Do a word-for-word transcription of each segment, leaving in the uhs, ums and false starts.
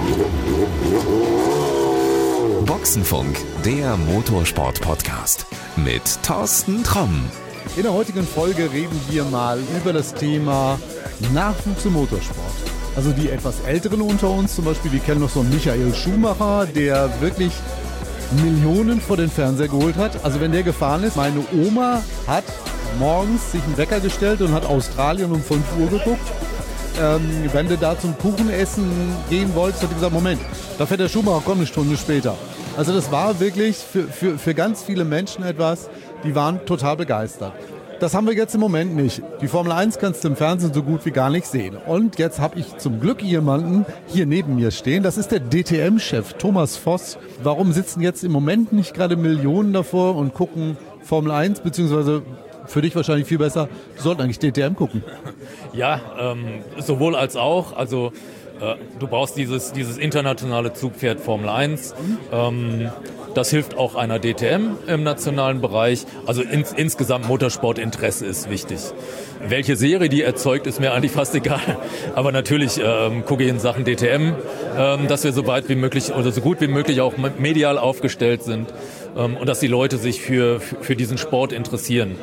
Boxenfunk, der Motorsport-Podcast mit Thorsten Tromm. In der heutigen Folge reden wir mal über das Thema Nachwuchs im Motorsport. Also die etwas Älteren unter uns, zum Beispiel, die kennen noch so einen Michael Schumacher, der wirklich Millionen vor den Fernseher geholt hat. Also wenn der gefahren ist, meine Oma hat morgens sich einen Wecker gestellt und hat Australien um fünf Uhr geguckt. Ähm, wenn du da zum Kuchenessen gehen wolltest, hat die gesagt, Moment, da fährt der Schumacher, komm eine Stunde später. Also das war wirklich für, für, für ganz viele Menschen etwas, die waren total begeistert. Das haben wir jetzt im Moment nicht. Die Formel eins kannst du im Fernsehen so gut wie gar nicht sehen. Und jetzt habe ich zum Glück jemanden hier neben mir stehen. Das ist der D T M-Chef Thomas Voss. Warum sitzen jetzt im Moment nicht gerade Millionen davor und gucken Formel eins, beziehungsweise für dich wahrscheinlich viel besser, du sollten eigentlich D T M gucken? Ja, ähm, sowohl als auch. Also äh, du brauchst dieses, dieses internationale Zugpferd Formel eins. Ähm, das hilft auch einer D T M im nationalen Bereich. Also ins, insgesamt Motorsportinteresse ist wichtig. Welche Serie die erzeugt, ist mir eigentlich fast egal. Aber natürlich ähm, gucke ich in Sachen D T M, ähm, dass wir so weit wie möglich oder so gut wie möglich auch medial aufgestellt sind. Und dass die Leute sich für, für diesen Sport interessieren.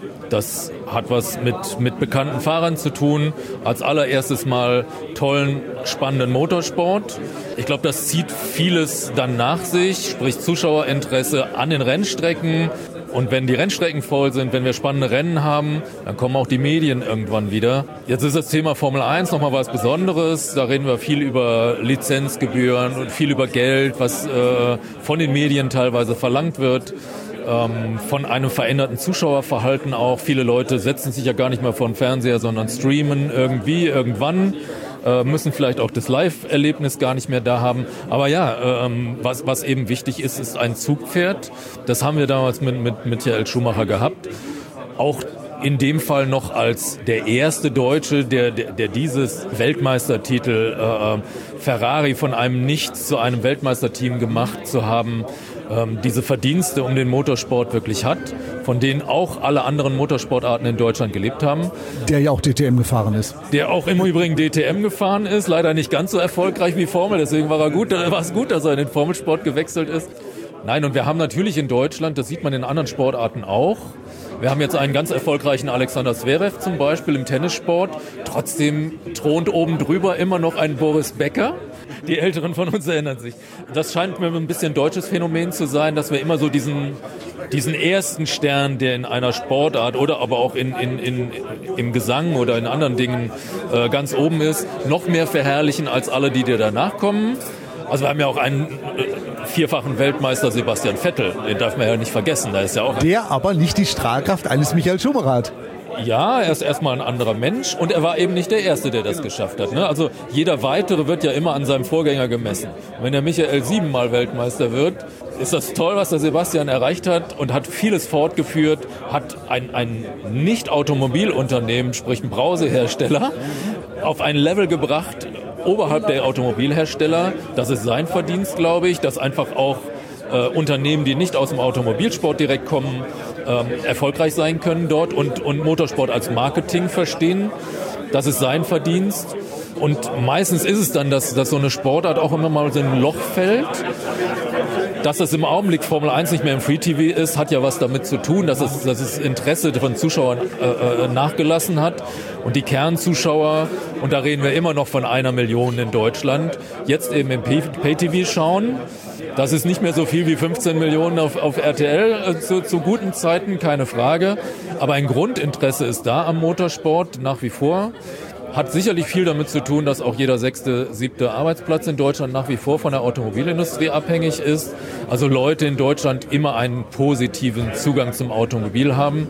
Das hat was mit, mit bekannten Fahrern zu tun. Als allererstes mal tollen, spannenden Motorsport. Ich glaube, das zieht vieles dann nach sich, sprich Zuschauerinteresse an den Rennstrecken. Und wenn die Rennstrecken voll sind, wenn wir spannende Rennen haben, dann kommen auch die Medien irgendwann wieder. Jetzt ist das Thema Formel eins nochmal was Besonderes. Da reden wir viel über Lizenzgebühren und viel über Geld, was äh, von den Medien teilweise verlangt wird. Ähm, von einem veränderten Zuschauerverhalten auch. Viele Leute setzen sich ja gar nicht mehr vor den Fernseher, sondern streamen irgendwie, irgendwann. Äh, müssen vielleicht auch das Live-Erlebnis gar nicht mehr da haben. Aber ja, ähm, was, was eben wichtig ist, ist ein Zugpferd. Das haben wir damals mit, mit Michael Schumacher gehabt. Auch in dem Fall noch als der erste Deutsche, der, der, der dieses Weltmeistertitel äh, Ferrari von einem Nichts zu einem Weltmeisterteam gemacht zu haben, ähm, diese Verdienste um den Motorsport wirklich hat, von denen auch alle anderen Motorsportarten in Deutschland gelebt haben. Der ja auch D T M gefahren ist. Der auch im Übrigen D T M gefahren ist, leider nicht ganz so erfolgreich wie Formel, deswegen war er gut, war es gut, dass er in den Formelsport gewechselt ist. Nein, und wir haben natürlich in Deutschland, das sieht man in anderen Sportarten auch, wir haben jetzt einen ganz erfolgreichen Alexander Zverev zum Beispiel im Tennissport. Trotzdem thront oben drüber immer noch ein Boris Becker. Die Älteren von uns erinnern sich. Das scheint mir ein bisschen deutsches Phänomen zu sein, dass wir immer so diesen, diesen ersten Stern, der in einer Sportart oder aber auch in, in, in, im Gesang oder in anderen Dingen äh, ganz oben ist, noch mehr verherrlichen als alle, die dir danach kommen. Also wir haben ja auch einen äh, vierfachen Weltmeister Sebastian Vettel, den darf man ja nicht vergessen. Da ist ja auch der aber nicht die Strahlkraft eines Michael Schumacher hat. Ja, er ist erstmal ein anderer Mensch und er war eben nicht der Erste, der das geschafft hat. Ne? Also jeder Weitere wird ja immer an seinem Vorgänger gemessen. Und wenn der Michael siebenmal Weltmeister wird, ist das toll, was der Sebastian erreicht hat und hat vieles fortgeführt, hat ein, ein Nicht-Automobilunternehmen, sprich ein Brausehersteller, auf ein Level gebracht, oberhalb der Automobilhersteller. Das ist sein Verdienst, glaube ich, dass einfach auch äh, Unternehmen, die nicht aus dem Automobilsport direkt kommen, ähm, erfolgreich sein können dort und, und Motorsport als Marketing verstehen. Das ist sein Verdienst. Und meistens ist es dann, dass, dass so eine Sportart auch immer mal so ein Loch fällt. Dass das im Augenblick Formel eins nicht mehr im Free-T V ist, hat ja was damit zu tun, dass es, dass das Interesse von Zuschauern äh, nachgelassen hat. Und die Kernzuschauer, und da reden wir immer noch von einer Million in Deutschland, jetzt eben im Pay-T V schauen. Das ist nicht mehr so viel wie fünfzehn Millionen auf, auf R T L äh, zu, zu guten Zeiten, keine Frage. Aber ein Grundinteresse ist da am Motorsport nach wie vor. Hat sicherlich viel damit zu tun, dass auch jeder sechste, siebte Arbeitsplatz in Deutschland nach wie vor von der Automobilindustrie abhängig ist. Also Leute in Deutschland immer einen positiven Zugang zum Automobil haben.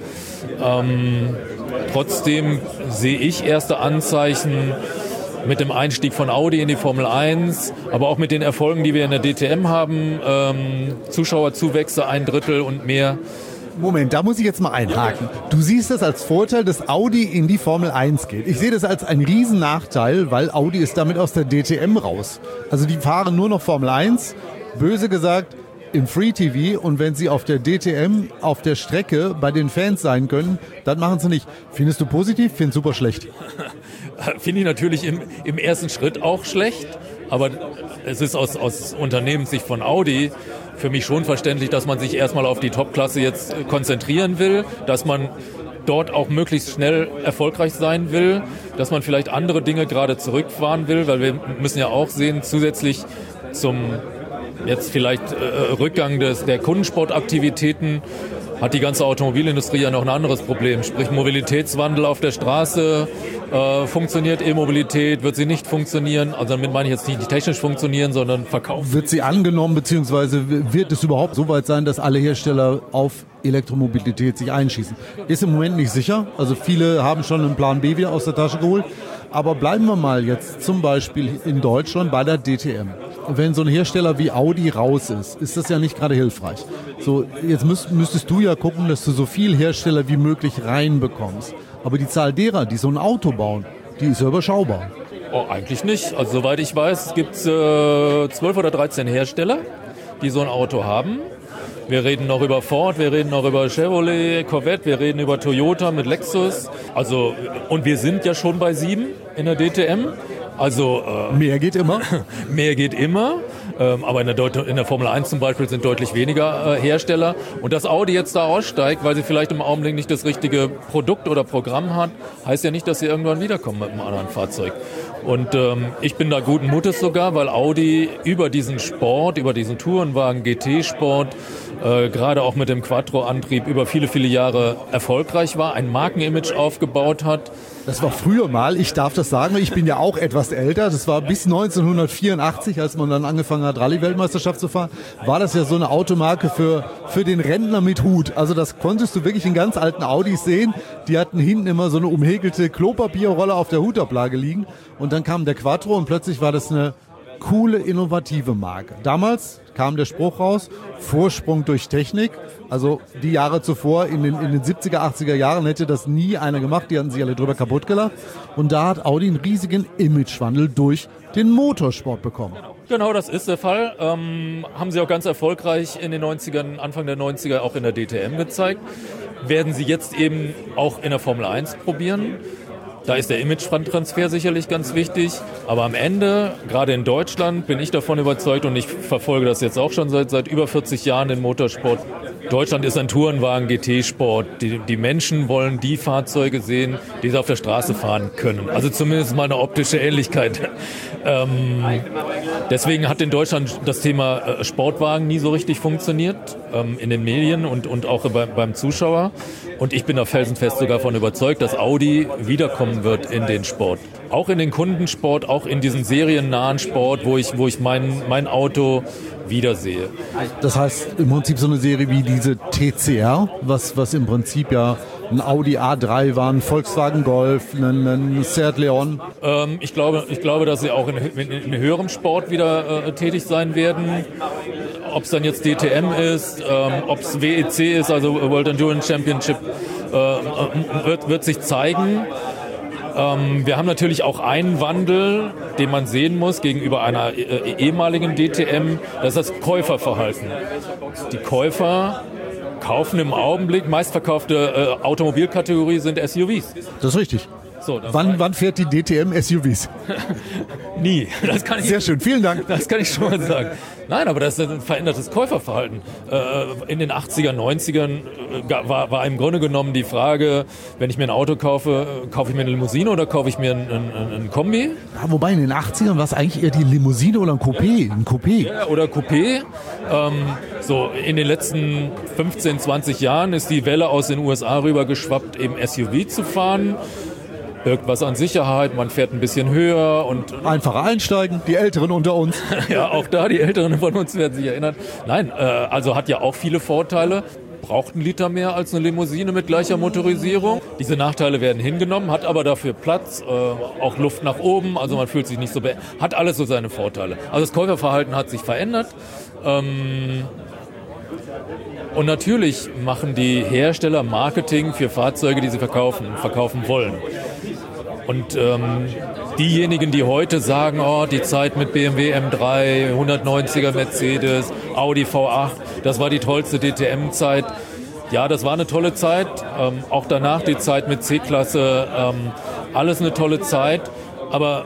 Ähm, trotzdem sehe ich erste Anzeichen mit dem Einstieg von Audi in die Formel eins, aber auch mit den Erfolgen, die wir in der D T M haben, ähm, Zuschauerzuwächse ein Drittel und mehr. Moment, da muss ich jetzt mal einhaken. Du siehst das als Vorteil, dass Audi in die Formel eins geht. Ich sehe das als einen riesen Nachteil, weil Audi ist damit aus der D T M raus. Also die fahren nur noch Formel eins, böse gesagt, im Free-T V, und wenn sie auf der D T M auf der Strecke bei den Fans sein können, dann machen sie nicht. Findest du positiv? Findest super schlecht. Finde ich natürlich im, im ersten Schritt auch schlecht. aber es ist aus, aus Unternehmenssicht von Audi für mich schon verständlich, dass man sich erstmal auf die Top-Klasse jetzt konzentrieren will, dass man dort auch möglichst schnell erfolgreich sein will, dass man vielleicht andere Dinge gerade zurückfahren will, weil wir müssen ja auch sehen, zusätzlich zum jetzt vielleicht äh, Rückgang des, der Kundensportaktivitäten hat die ganze Automobilindustrie ja noch ein anderes Problem. Sprich Mobilitätswandel auf der Straße, äh, funktioniert E-Mobilität, wird sie nicht funktionieren, also damit meine ich jetzt nicht technisch funktionieren, sondern verkaufen. Wird sie angenommen, beziehungsweise wird es überhaupt so weit sein, dass alle Hersteller auf Elektromobilität sich einschießen? Ist im Moment nicht sicher, also viele haben schon einen Plan B wieder aus der Tasche geholt, aber bleiben wir mal jetzt zum Beispiel in Deutschland bei der D T M. Wenn so ein Hersteller wie Audi raus ist, ist das ja nicht gerade hilfreich. So, jetzt müsst, müsstest du ja gucken, dass du so viel Hersteller wie möglich reinbekommst. Aber die Zahl derer, die so ein Auto bauen, die ist ja überschaubar. Oh, eigentlich nicht. Also soweit ich weiß, gibt es äh, zwölf oder dreizehn Hersteller, die so ein Auto haben. Wir reden noch über Ford, wir reden noch über Chevrolet, Corvette, wir reden über Toyota mit Lexus. Also, und wir sind ja schon bei sieben in der D T M. Also äh, mehr geht immer. mehr geht immer, ähm, aber in der, Deut- in der Formel eins zum Beispiel sind deutlich weniger äh, Hersteller. Und dass Audi jetzt da aussteigt, weil sie vielleicht im Augenblick nicht das richtige Produkt oder Programm hat, heißt ja nicht, dass sie irgendwann wiederkommen mit einem anderen Fahrzeug. Und ähm, ich bin da guten Mutes sogar, weil Audi über diesen Sport, über diesen Tourenwagen G T-Sport, äh, gerade auch mit dem Quattro-Antrieb über viele, viele Jahre erfolgreich war, ein Markenimage aufgebaut hat. Das war früher mal, ich darf das sagen, ich bin ja auch etwas älter, das war bis neunzehnhundertvierundachtzig, als man dann angefangen hat, Rallye-Weltmeisterschaft zu fahren, war das ja so eine Automarke für, für den Rentner mit Hut. Also das konntest du wirklich in ganz alten Audis sehen, die hatten hinten immer so eine umhäkelte Klopapierrolle auf der Hutablage liegen und dann kam der Quattro und plötzlich war das eine coole, innovative Marke. Damals kam der Spruch raus, Vorsprung durch Technik. Also die Jahre zuvor, in den, in den siebziger, achtziger Jahren hätte das nie einer gemacht, die hatten sich alle drüber kaputt gelacht. Und da hat Audi einen riesigen Imagewandel durch den Motorsport bekommen. Genau, das ist der Fall. Ähm, haben sie auch ganz erfolgreich in den neunzigern, Anfang der neunziger auch in der D T M gezeigt. Werden sie jetzt eben auch in der Formel eins probieren. Da ist der Image-Transfer sicherlich ganz wichtig, aber am Ende, gerade in Deutschland, bin ich davon überzeugt und ich verfolge das jetzt auch schon seit, seit über vierzig Jahren im Motorsport. Deutschland ist ein Tourenwagen G T-Sport. Die, die Menschen wollen die Fahrzeuge sehen, die sie auf der Straße fahren können. Also zumindest mal eine optische Ähnlichkeit. Ähm, deswegen hat in Deutschland das Thema äh, Sportwagen nie so richtig funktioniert, ähm, in den Medien und, und auch bei, beim Zuschauer. Und ich bin da felsenfest sogar davon überzeugt, dass Audi wiederkommen wird in den Sport. Auch in den Kundensport, auch in diesen seriennahen Sport, wo ich, wo ich mein, mein Auto wiedersehe. Das heißt im Prinzip so eine Serie wie diese T C R, was, was im Prinzip ja ein Audi A drei war, ein Volkswagen Golf, ein, ein Seat Leon. Ähm, ich glaube, ich glaube, dass sie auch in, in, in höherem Sport wieder äh, tätig sein werden. Ob es dann jetzt D T M ist, ähm, ob es W E C ist, also World Endurance Championship, äh, wird, wird sich zeigen. Ähm, wir haben natürlich auch einen Wandel, den man sehen muss gegenüber einer äh, ehemaligen D T M, das ist das Käuferverhalten. Die Käufer kaufen im Augenblick, meistverkaufte äh, Automobilkategorie sind S U Vs. Das ist richtig. So, wann, wann fährt die D T M S U Vs? Nie. Das kann ich, Sehr schön, vielen Dank. Das kann ich schon mal sagen. Nein, aber das ist ein verändertes Käuferverhalten. In den achtziger, neunzigern war, war im Grunde genommen die Frage, wenn ich mir ein Auto kaufe, kaufe ich mir eine Limousine oder kaufe ich mir ein, ein, ein Kombi? Ja, wobei in den achtzigern war es eigentlich eher die Limousine oder ein Coupé. Ein Coupé. Ja, oder Coupé. Ähm, so in den letzten fünfzehn, zwanzig Jahren ist die Welle aus den U S A rüber geschwappt, eben S U V zu fahren. Birgt was an Sicherheit, man fährt ein bisschen höher und... Einfacher einsteigen, die Älteren unter uns. Ja, auch da, die Älteren von uns werden sich erinnern. Nein, äh, also hat ja auch viele Vorteile. Braucht einen Liter mehr als eine Limousine mit gleicher Motorisierung. Diese Nachteile werden hingenommen, hat aber dafür Platz, äh, auch Luft nach oben, also man fühlt sich nicht so... Be- hat alles so seine Vorteile. Also das Käuferverhalten hat sich verändert. Ähm, und natürlich machen die Hersteller Marketing für Fahrzeuge, die sie verkaufen, verkaufen wollen. Und ähm, diejenigen, die heute sagen, oh, die Zeit mit B M W M drei, hundertneunziger Mercedes, Audi V acht, das war die tollste D T M-Zeit. Ja, das war eine tolle Zeit. Ähm, auch danach die Zeit mit C-Klasse, ähm, alles eine tolle Zeit. Aber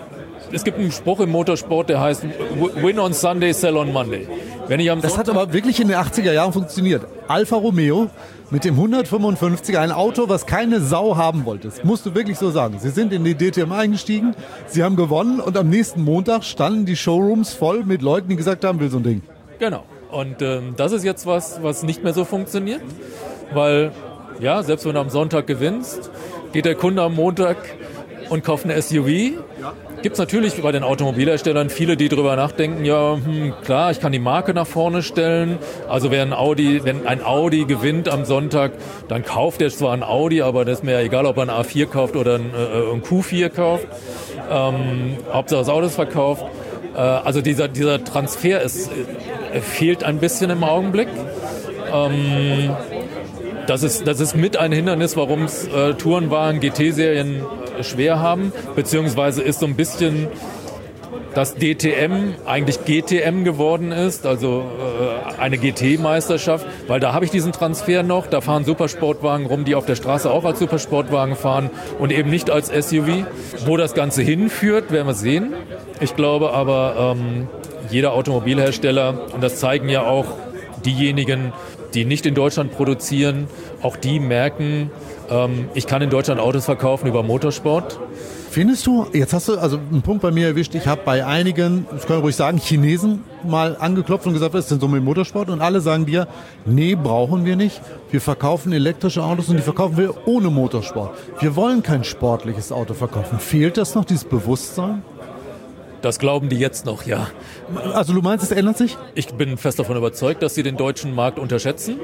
es gibt einen Spruch im Motorsport, der heißt Win on Sunday, sell on Monday. Wenn ich am Das Sonntag hat aber wirklich in den achtziger Jahren funktioniert. Alfa Romeo mit dem hundertfünfundfünfziger, ein Auto, was keine Sau haben wollte. Das musst du wirklich so sagen. Sie sind in die D T M eingestiegen, sie haben gewonnen und am nächsten Montag standen die Showrooms voll mit Leuten, die gesagt haben, will so ein Ding. Genau. Und ähm, das ist jetzt was, was nicht mehr so funktioniert, weil, ja, selbst wenn du am Sonntag gewinnst, geht der Kunde am Montag und kauft eine S U V. Ja. Gibt es natürlich bei den Automobilherstellern viele, die darüber nachdenken, ja, hm, klar, ich kann die Marke nach vorne stellen. Also wer ein Audi, wenn ein Audi gewinnt am Sonntag, dann kauft er zwar ein Audi, aber das ist mir ja egal, ob er ein A vier kauft oder ein, äh, ein Q vier kauft. Ähm, Hauptsache das Auto ist verkauft. Äh, also dieser, dieser Transfer ist, äh, fehlt ein bisschen im Augenblick. Ähm, das ist, das ist mit ein Hindernis, warum es äh, Tourenwagen, G T-Serien schwer haben, beziehungsweise ist so ein bisschen das D T M eigentlich G T M geworden ist, also äh, eine G T-Meisterschaft, weil da habe ich diesen Transfer noch, da fahren Supersportwagen rum, die auf der Straße auch als Supersportwagen fahren und eben nicht als S U V. Wo das Ganze hinführt, werden wir sehen. Ich glaube aber, ähm, jeder Automobilhersteller, und das zeigen ja auch diejenigen, die nicht in Deutschland produzieren, auch die merken, ähm, ich kann in Deutschland Autos verkaufen über Motorsport. Findest du, jetzt hast du also einen Punkt bei mir erwischt, ich habe bei einigen, das kann ich ruhig sagen, Chinesen mal angeklopft und gesagt, was ist denn so mit Motorsport? Und alle sagen dir, nee, brauchen wir nicht. Wir verkaufen elektrische Autos und die verkaufen wir ohne Motorsport. Wir wollen kein sportliches Auto verkaufen. Fehlt das noch, dieses Bewusstsein? Das glauben die jetzt noch, ja. Also du meinst, es ändert sich? Ich bin fest davon überzeugt, dass sie den deutschen Markt unterschätzen.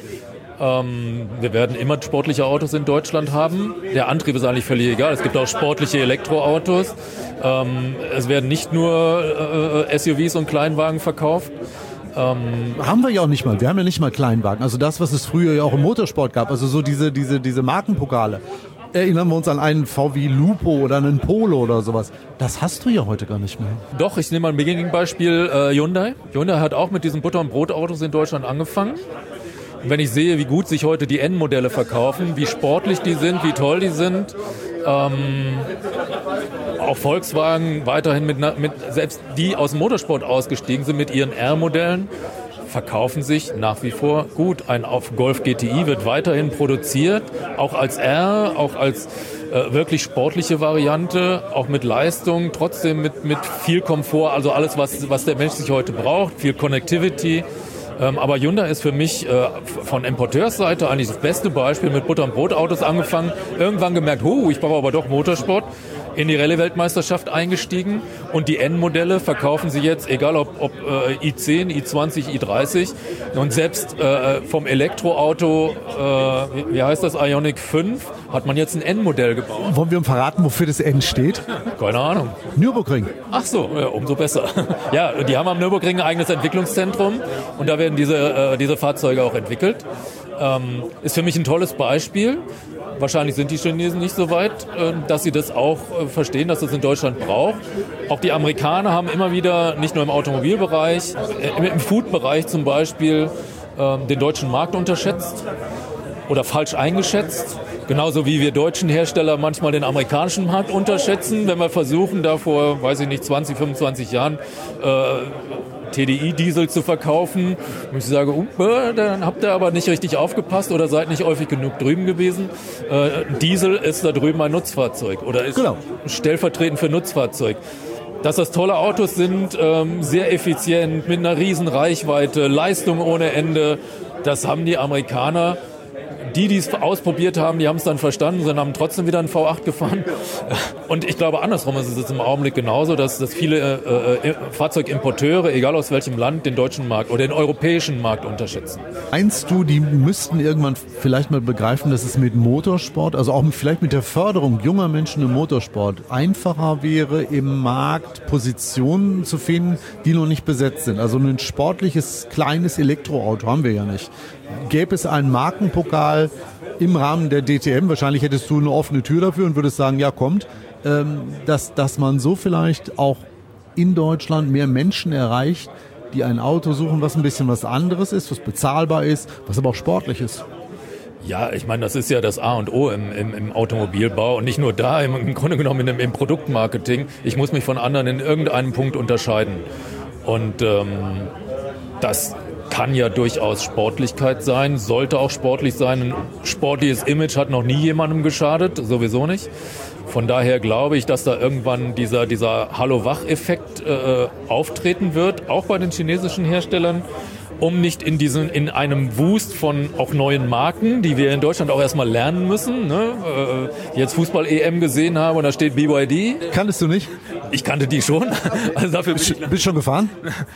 Ähm, wir werden immer sportliche Autos in Deutschland haben. Der Antrieb ist eigentlich völlig egal. Es gibt auch sportliche Elektroautos. Ähm, es werden nicht nur äh, S U Vs und Kleinwagen verkauft. Ähm, haben wir ja auch nicht mal. Wir haben ja nicht mal Kleinwagen. Also das, was es früher ja auch im Motorsport gab. Also so diese, diese, diese Markenpokale. Erinnern wir uns an einen V W Lupo oder einen Polo oder sowas. Das hast du ja heute gar nicht mehr. Doch, ich nehme mal ein Gegenbeispiel, äh, Hyundai. Hyundai hat auch mit diesen Butter- und Brotautos in Deutschland angefangen. Und wenn ich sehe, wie gut sich heute die N-Modelle verkaufen, wie sportlich die sind, wie toll die sind, ähm, auch Volkswagen weiterhin mit, mit, selbst die aus dem Motorsport ausgestiegen sind mit ihren R-Modellen, verkaufen sich nach wie vor gut. Ein auf Golf G T I wird weiterhin produziert, auch als R, auch als äh, wirklich sportliche Variante, auch mit Leistung, trotzdem mit, mit viel Komfort, also alles, was, was der Mensch sich heute braucht, viel Connectivity. Ähm, aber Hyundai ist für mich äh, von Importeursseite eigentlich das beste Beispiel, mit Butter- und Brotautos angefangen, irgendwann gemerkt, huh, ich brauche aber doch Motorsport, in die Rallye-Weltmeisterschaft eingestiegen und die N-Modelle verkaufen sie jetzt, egal ob, ob äh, i zehn, i zwanzig, i dreißig und selbst äh, vom Elektroauto, äh, wie, wie heißt das, Ioniq fünf, hat man jetzt ein N-Modell gebaut. Wollen wir verraten, wofür das N steht? Keine Ahnung. Nürburgring. Ach so, ja, umso besser. Ja, die haben am Nürburgring ein eigenes Entwicklungszentrum und da werden diese, äh, diese Fahrzeuge auch entwickelt. Ähm, ist für mich ein tolles Beispiel. Wahrscheinlich sind die Chinesen nicht so weit, äh, dass sie das auch äh, verstehen, dass es in Deutschland braucht. Auch die Amerikaner haben immer wieder, nicht nur im Automobilbereich, äh, im Food-Bereich zum Beispiel, äh, den deutschen Markt unterschätzt oder falsch eingeschätzt. Genauso wie wir deutschen Hersteller manchmal den amerikanischen Markt unterschätzen, wenn wir versuchen, da vor, weiß ich nicht, zwanzig, fünfundzwanzig Jahren äh, T D I-Diesel zu verkaufen. Und ich sage, uh, dann habt ihr aber nicht richtig aufgepasst oder seid nicht häufig genug drüben gewesen. Äh, Diesel ist da drüben ein Nutzfahrzeug oder ist genau. stellvertretend für Nutzfahrzeug. Dass das tolle Autos sind, ähm, sehr effizient, mit einer riesen Reichweite, Leistung ohne Ende, das haben die Amerikaner. Die, die es ausprobiert haben, die haben es dann verstanden, sondern haben trotzdem wieder einen V acht gefahren. Und ich glaube, andersrum ist es jetzt im Augenblick genauso, dass, dass viele äh, Fahrzeugimporteure, egal aus welchem Land, den deutschen Markt oder den europäischen Markt unterschätzen. Meinst du, die müssten irgendwann vielleicht mal begreifen, dass es mit Motorsport, also auch vielleicht mit der Förderung junger Menschen im Motorsport, einfacher wäre, im Markt Positionen zu finden, die noch nicht besetzt sind? Also ein sportliches, kleines Elektroauto haben wir ja nicht. Gäbe es einen Markenpokal im Rahmen der D T M, wahrscheinlich hättest du eine offene Tür dafür und würdest sagen, ja kommt, ähm, dass, dass man so vielleicht auch in Deutschland mehr Menschen erreicht, die ein Auto suchen, was ein bisschen was anderes ist, was bezahlbar ist, was aber auch sportlich ist. Ja, ich meine, das ist ja das A und O im, im, im Automobilbau und nicht nur da, im, im Grunde genommen im, im Produktmarketing. Ich muss mich von anderen in irgendeinem Punkt unterscheiden. Und ähm, das kann ja durchaus Sportlichkeit sein, sollte auch sportlich sein. Ein sportliches Image hat noch nie jemandem geschadet, sowieso nicht. Von daher glaube ich, dass da irgendwann dieser, dieser Hallo-Wach-Effekt äh, auftreten wird, auch bei den chinesischen Herstellern, um nicht in diesen, in einem Wust von auch neuen Marken, die wir in Deutschland auch erstmal lernen müssen, ne? äh, jetzt Fußball-E M gesehen habe und da steht B Y D. Kanntest du nicht? Ich kannte die schon. Also dafür bin ich, Bist du schon gefahren?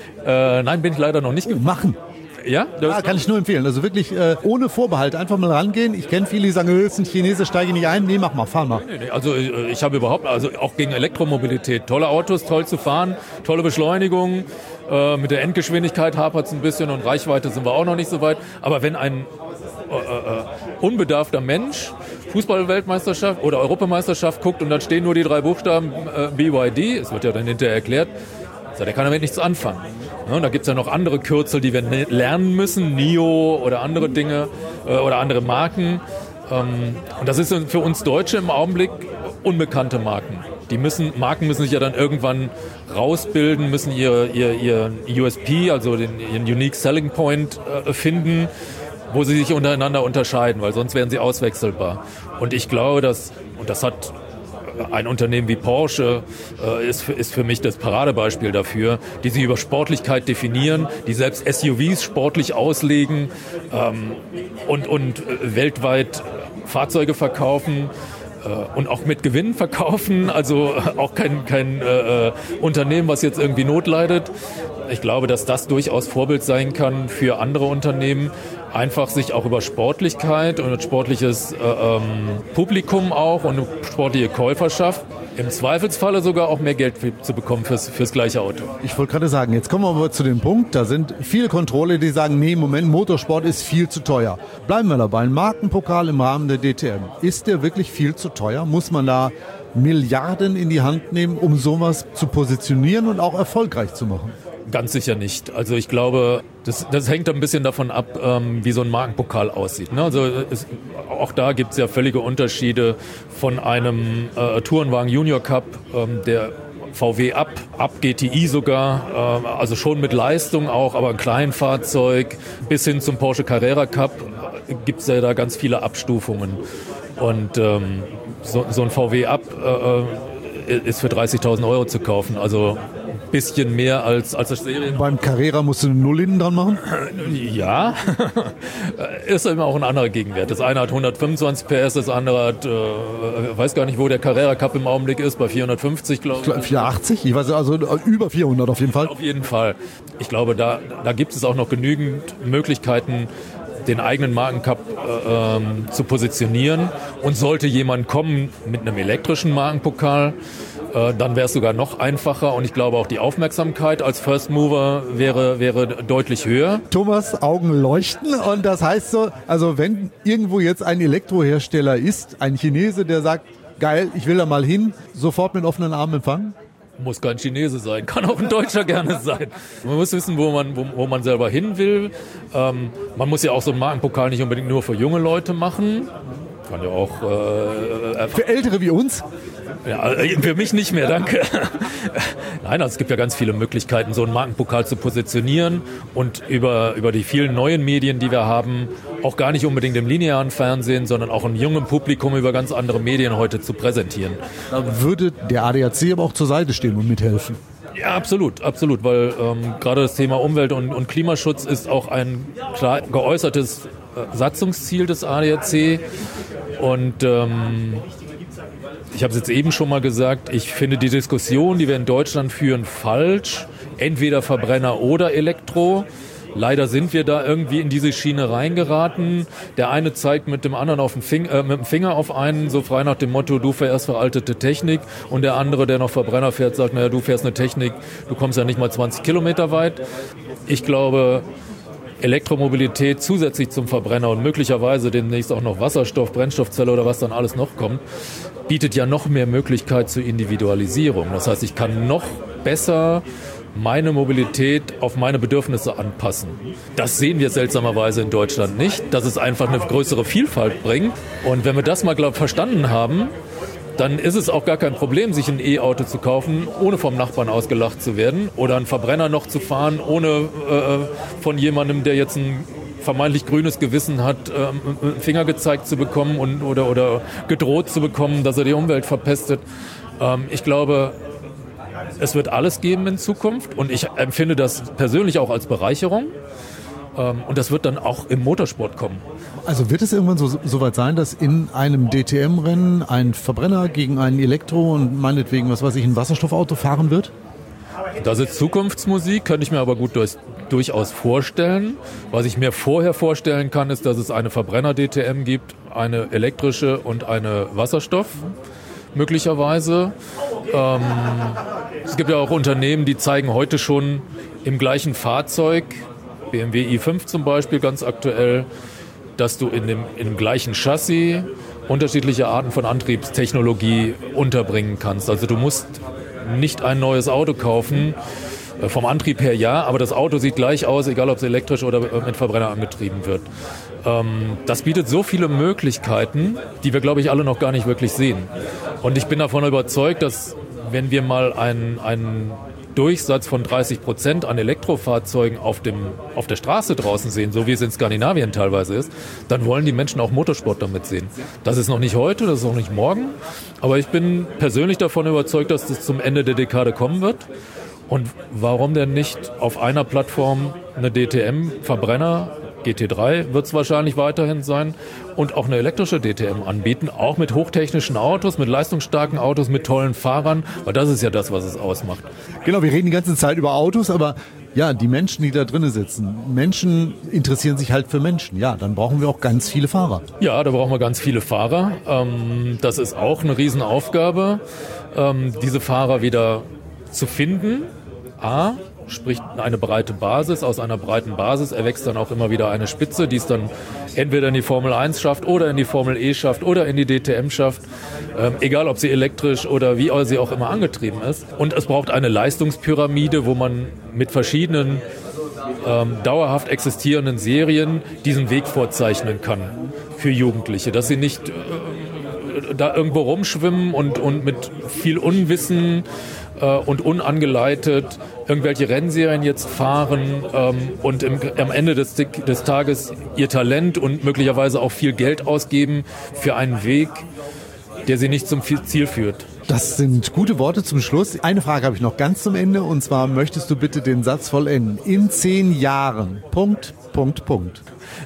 Äh, nein, bin ich leider noch nicht gefahren. Machen. Ja? Ja, kann ich nur empfehlen. Also wirklich äh, ohne Vorbehalt einfach mal rangehen. Ich kenne viele, die sagen, das ist ein Chinese, steige nicht ein. Nee, mach mal, fahr mal. Nee, nee, also ich habe überhaupt, also auch gegen Elektromobilität, tolle Autos, toll zu fahren, tolle Beschleunigung. Äh, mit der Endgeschwindigkeit hapert es ein bisschen und Reichweite sind wir auch noch nicht so weit. Aber wenn ein äh, äh, unbedarfter Mensch Fußball-Weltmeisterschaft oder Europameisterschaft guckt und dann stehen nur die drei Buchstaben äh, B Y D, es wird ja dann hinterher erklärt, so, der kann damit nichts anfangen. Ja, da gibt es ja noch andere Kürzel, die wir lernen müssen, N I O oder andere Dinge äh, oder andere Marken. Ähm, und das ist für uns Deutsche im Augenblick unbekannte Marken. Die müssen, Marken müssen sich ja dann irgendwann rausbilden, müssen ihr, ihr, ihr U S P, also den, ihren Unique Selling Point äh, finden, wo sie sich untereinander unterscheiden, weil sonst wären sie auswechselbar. Und ich glaube, dass, und das hat ein Unternehmen wie Porsche äh, ist, ist für mich das Paradebeispiel dafür, die sich über Sportlichkeit definieren, die selbst S U Vs sportlich auslegen ähm, und, und äh, weltweit Fahrzeuge verkaufen äh, und auch mit Gewinn verkaufen, also äh, auch kein, kein äh, Unternehmen, was jetzt irgendwie Not leidet. Ich glaube, dass das durchaus Vorbild sein kann für andere Unternehmen, einfach sich auch über Sportlichkeit und sportliches äh, ähm, Publikum auch und eine sportliche Käuferschaft im Zweifelsfalle sogar auch mehr Geld für, zu bekommen fürs, fürs gleiche Auto. Ich wollte gerade sagen, jetzt kommen wir aber zu dem Punkt, da sind viele Kontrolle, die sagen, nee, Moment, Motorsport ist viel zu teuer. Bleiben wir dabei, ein Markenpokal im Rahmen der D T M. Ist der wirklich viel zu teuer? Muss man da Milliarden in die Hand nehmen, um sowas zu positionieren und auch erfolgreich zu machen? Ganz sicher nicht. Also ich glaube, das, das hängt ein bisschen davon ab, ähm, wie so ein Markenpokal aussieht. Ne? Also es, auch da gibt es ja völlige Unterschiede von einem äh, Tourenwagen Junior Cup, ähm, der V W Up, Up G T I sogar, äh, also schon mit Leistung auch, aber ein Kleinfahrzeug, bis hin zum Porsche Carrera Cup äh, gibt es ja da ganz viele Abstufungen. Und ähm, so, so ein V W Up äh, ist für dreißigtausend Euro zu kaufen, also bisschen mehr als, als das Serien. Beim Carrera musst du eine Null hinten dran machen? Ja, ist immer auch ein anderer Gegenwert. Das eine hat hundertfünfundzwanzig P S, das andere hat, äh, weiß gar nicht, wo der Carrera Cup im Augenblick ist, bei vierhundertfünfzig, glaube ich. vierhundertachtzig? Ich weiß, also über vierhundert auf jeden Fall. Auf jeden Fall. Ich glaube, da, da gibt es auch noch genügend Möglichkeiten, den eigenen Markencup äh, ähm, zu positionieren. Und sollte jemand kommen mit einem elektrischen Markenpokal, äh, dann wäre es sogar noch einfacher. Und ich glaube, auch die Aufmerksamkeit als First Mover wäre, wäre deutlich höher. Thomas, Augen leuchten. Und das heißt so, also wenn irgendwo jetzt ein Elektrohersteller ist, ein Chinese, der sagt, geil, ich will da mal hin, sofort mit offenen Armen empfangen? Muss kein Chinese sein, kann auch ein Deutscher gerne sein. Man muss wissen, wo man, wo, wo man selber hin will. Ähm, man muss ja auch so einen Markenpokal nicht unbedingt nur für junge Leute machen. Kann ja auch... Äh, für Ältere wie uns? Ja, für mich nicht mehr, danke. Nein, also es gibt ja ganz viele Möglichkeiten, so einen Markenpokal zu positionieren und über, über die vielen neuen Medien, die wir haben, auch gar nicht unbedingt im linearen Fernsehen, sondern auch im jungen Publikum über ganz andere Medien heute zu präsentieren. Da würde der A D A C aber auch zur Seite stehen und mithelfen. Ja, absolut, absolut, weil ähm, gerade das Thema Umwelt- und, und Klimaschutz ist auch ein klar geäußertes äh, Satzungsziel des A D A C und ähm, ich habe es jetzt eben schon mal gesagt, ich finde die Diskussion, die wir in Deutschland führen, falsch. Entweder Verbrenner oder Elektro. Leider sind wir da irgendwie in diese Schiene reingeraten. Der eine zeigt mit dem anderen auf den Finger, äh, mit dem Finger auf einen, so frei nach dem Motto, du fährst veraltete Technik. Und der andere, der noch Verbrenner fährt, sagt, naja, du fährst eine Technik, du kommst ja nicht mal zwanzig Kilometer weit. Ich glaube, Elektromobilität zusätzlich zum Verbrenner und möglicherweise demnächst auch noch Wasserstoff, Brennstoffzelle oder was dann alles noch kommt, bietet ja noch mehr Möglichkeit zur Individualisierung. Das heißt, ich kann noch besser meine Mobilität auf meine Bedürfnisse anpassen. Das sehen wir seltsamerweise in Deutschland nicht, dass es einfach eine größere Vielfalt bringt. Und wenn wir das mal, glaube ich, verstanden haben, dann ist es auch gar kein Problem, sich ein E-Auto zu kaufen, ohne vom Nachbarn ausgelacht zu werden oder einen Verbrenner noch zu fahren, ohne äh, von jemandem, der jetzt ein vermeintlich grünes Gewissen hat, äh, einen Finger gezeigt zu bekommen und, oder, oder gedroht zu bekommen, dass er die Umwelt verpestet. Ähm, ich glaube, es wird alles geben in Zukunft und ich empfinde das persönlich auch als Bereicherung. Ähm, und das wird dann auch im Motorsport kommen. Also wird es irgendwann so, so weit sein, dass in einem D T M-Rennen ein Verbrenner gegen einen Elektro- und meinetwegen, was weiß ich, ein Wasserstoffauto fahren wird? Das ist Zukunftsmusik, könnte ich mir aber gut durch, durchaus vorstellen. Was ich mir vorher vorstellen kann, ist, dass es eine Verbrenner-D T M gibt, eine elektrische und eine Wasserstoff, möglicherweise. Ähm, es gibt ja auch Unternehmen, die zeigen heute schon im gleichen Fahrzeug, B M W i fünf zum Beispiel ganz aktuell, dass du in dem, in dem gleichen Chassis unterschiedliche Arten von Antriebstechnologie unterbringen kannst. Also du musst nicht ein neues Auto kaufen, vom Antrieb her ja, aber das Auto sieht gleich aus, egal ob es elektrisch oder mit Verbrenner angetrieben wird. Das bietet so viele Möglichkeiten, die wir, glaube ich, alle noch gar nicht wirklich sehen. Und ich bin davon überzeugt, dass wenn wir mal einen, einen Durchsatz von dreißig Prozent an Elektrofahrzeugen auf, dem, auf der Straße draußen sehen, so wie es in Skandinavien teilweise ist, dann wollen die Menschen auch Motorsport damit sehen. Das ist noch nicht heute, das ist auch nicht morgen, aber ich bin persönlich davon überzeugt, dass das zum Ende der Dekade kommen wird. Und warum denn nicht auf einer Plattform eine D T M-Verbrenner, G T drei wird es wahrscheinlich weiterhin sein, und auch eine elektrische D T M anbieten, auch mit hochtechnischen Autos, mit leistungsstarken Autos, mit tollen Fahrern, weil das ist ja das, was es ausmacht. Genau, wir reden die ganze Zeit über Autos, aber ja, die Menschen, die da drinnen sitzen, Menschen interessieren sich halt für Menschen. Ja, dann brauchen wir auch ganz viele Fahrer. Ja, da brauchen wir ganz viele Fahrer. Das ist auch eine Riesenaufgabe, diese Fahrer wieder zu finden. A, sprich eine breite Basis. Aus einer breiten Basis erwächst dann auch immer wieder eine Spitze, die es dann entweder in die Formel eins schafft oder in die Formel E schafft oder in die D T M schafft. Ähm, egal, ob sie elektrisch oder wie sie auch immer angetrieben ist. Und es braucht eine Leistungspyramide, wo man mit verschiedenen ähm, dauerhaft existierenden Serien diesen Weg vorzeichnen kann für Jugendliche. Dass sie nicht äh, da irgendwo rumschwimmen und, und mit viel Unwissen und unangeleitet irgendwelche Rennserien jetzt fahren ähm, und im, am Ende des, des Tages ihr Talent und möglicherweise auch viel Geld ausgeben für einen Weg, der sie nicht zum Ziel führt. Das sind gute Worte zum Schluss. Eine Frage habe ich noch ganz zum Ende, und zwar möchtest du bitte den Satz vollenden. In zehn Jahren. Punkt, Punkt, Punkt.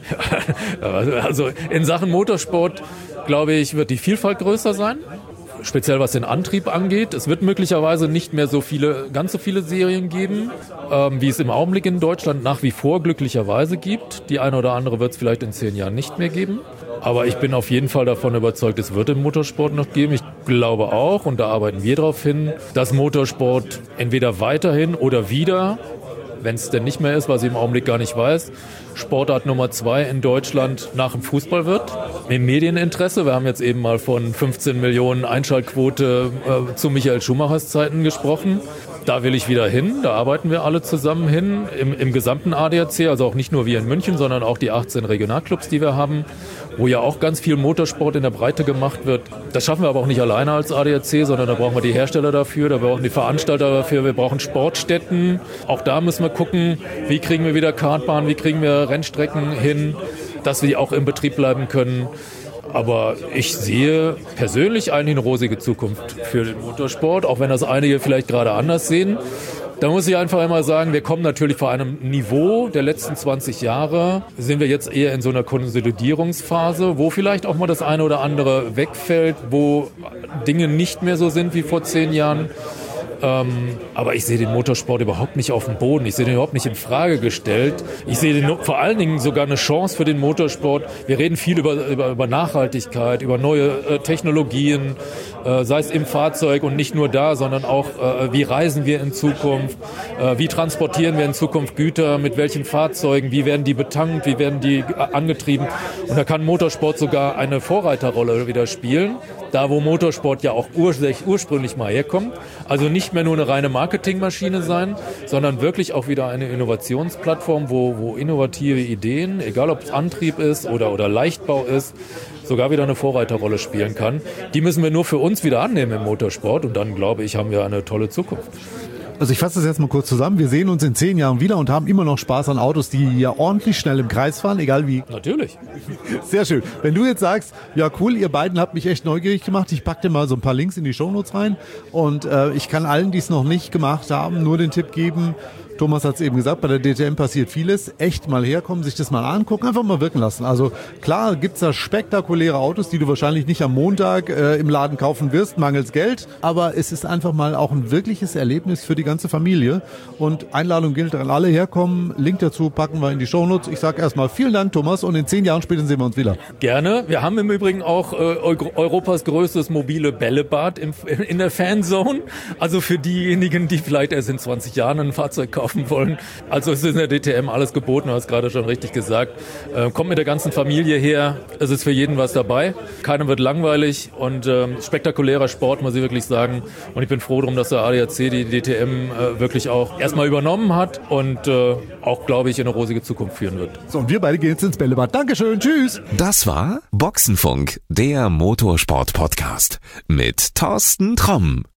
Also in Sachen Motorsport, glaube ich, wird die Vielfalt größer sein. Speziell was den Antrieb angeht. Es wird möglicherweise nicht mehr so viele, ganz so viele Serien geben, ähm, wie es im Augenblick in Deutschland nach wie vor glücklicherweise gibt. Die eine oder andere wird es vielleicht in zehn Jahren nicht mehr geben. Aber ich bin auf jeden Fall davon überzeugt, es wird den Motorsport noch geben. Ich glaube auch, und da arbeiten wir darauf hin, dass Motorsport entweder weiterhin oder wieder, wenn es denn nicht mehr ist, was ich im Augenblick gar nicht weiß, Sportart Nummer zwei in Deutschland nach dem Fußball wird. Im Medieninteresse, wir haben jetzt eben mal von fünfzehn Millionen Einschaltquote äh, zu Michael Schumachers Zeiten gesprochen. Da will ich wieder hin, da arbeiten wir alle zusammen hin, im, im gesamten A D A C, also auch nicht nur wir in München, sondern auch die achtzehn Regionalclubs, die wir haben, wo ja auch ganz viel Motorsport in der Breite gemacht wird. Das schaffen wir aber auch nicht alleine als A D A C, sondern da brauchen wir die Hersteller dafür, da brauchen die Veranstalter dafür, wir brauchen Sportstätten. Auch da müssen wir gucken, wie kriegen wir wieder Kartbahnen, wie kriegen wir Rennstrecken hin, dass wir auch im Betrieb bleiben können. Aber ich sehe persönlich eigentlich eine rosige Zukunft für den Motorsport, auch wenn das einige vielleicht gerade anders sehen. Da muss ich einfach einmal sagen, wir kommen natürlich vor einem Niveau der letzten zwanzig Jahre, sind wir jetzt eher in so einer Konsolidierungsphase, wo vielleicht auch mal das eine oder andere wegfällt, wo Dinge nicht mehr so sind wie vor zehn Jahren. Ähm, aber ich sehe den Motorsport überhaupt nicht auf dem Boden. Ich sehe den überhaupt nicht in Frage gestellt. Ich sehe den, vor allen Dingen sogar eine Chance für den Motorsport. Wir reden viel über, über, über Nachhaltigkeit, über neue äh, Technologien. äh, sei es im Fahrzeug und nicht nur da, sondern auch, äh, wie reisen wir in Zukunft, äh, wie transportieren wir in Zukunft Güter, mit welchen Fahrzeugen, wie werden die betankt, wie werden die angetrieben. Und da kann Motorsport sogar eine Vorreiterrolle wieder spielen, da wo Motorsport ja auch urs- ursprünglich mal herkommt. Also nicht mehr nur eine reine Marketingmaschine sein, sondern wirklich auch wieder eine Innovationsplattform, wo, wo innovative Ideen, egal ob es Antrieb ist oder, oder Leichtbau ist, sogar wieder eine Vorreiterrolle spielen kann. Die müssen wir nur für uns wieder annehmen im Motorsport und dann, glaube ich, haben wir eine tolle Zukunft. Also ich fasse das jetzt mal kurz zusammen. Wir sehen uns in zehn Jahren wieder und haben immer noch Spaß an Autos, die ja ordentlich schnell im Kreis fahren, egal wie. Natürlich. Sehr schön. Wenn du jetzt sagst, ja cool, ihr beiden habt mich echt neugierig gemacht, ich packe dir mal so ein paar Links in die Shownotes rein und äh, ich kann allen, die es noch nicht gemacht haben, nur den Tipp geben, Thomas hat es eben gesagt, bei der D T M passiert vieles. Echt mal herkommen, sich das mal angucken, einfach mal wirken lassen. Also klar gibt's da spektakuläre Autos, die du wahrscheinlich nicht am Montag äh, im Laden kaufen wirst, mangels Geld. Aber es ist einfach mal auch ein wirkliches Erlebnis für die ganze Familie. Und Einladung gilt an alle herkommen. Link dazu packen wir in die Shownotes. Ich sage erstmal vielen Dank, Thomas, und in zehn Jahren spätestens sehen wir uns wieder. Gerne. Wir haben im Übrigen auch äh, Europas größtes mobile Bällebad im, in der Fanzone. Also für diejenigen, die vielleicht erst in zwanzig Jahren ein Fahrzeug kaufen wollen. Also es ist in der D T M alles geboten, du hast gerade schon richtig gesagt. Äh, kommt mit der ganzen Familie her, es ist für jeden was dabei. Keiner wird langweilig und äh, spektakulärer Sport, muss ich wirklich sagen. Und ich bin froh darum, dass der A D A C die D T M äh, wirklich auch erstmal übernommen hat und äh, auch, glaube ich, in eine rosige Zukunft führen wird. So, und wir beide gehen jetzt ins Bällebad. Dankeschön, tschüss. Das war Boxenfunk, der Motorsport-Podcast mit Thorsten Tromm.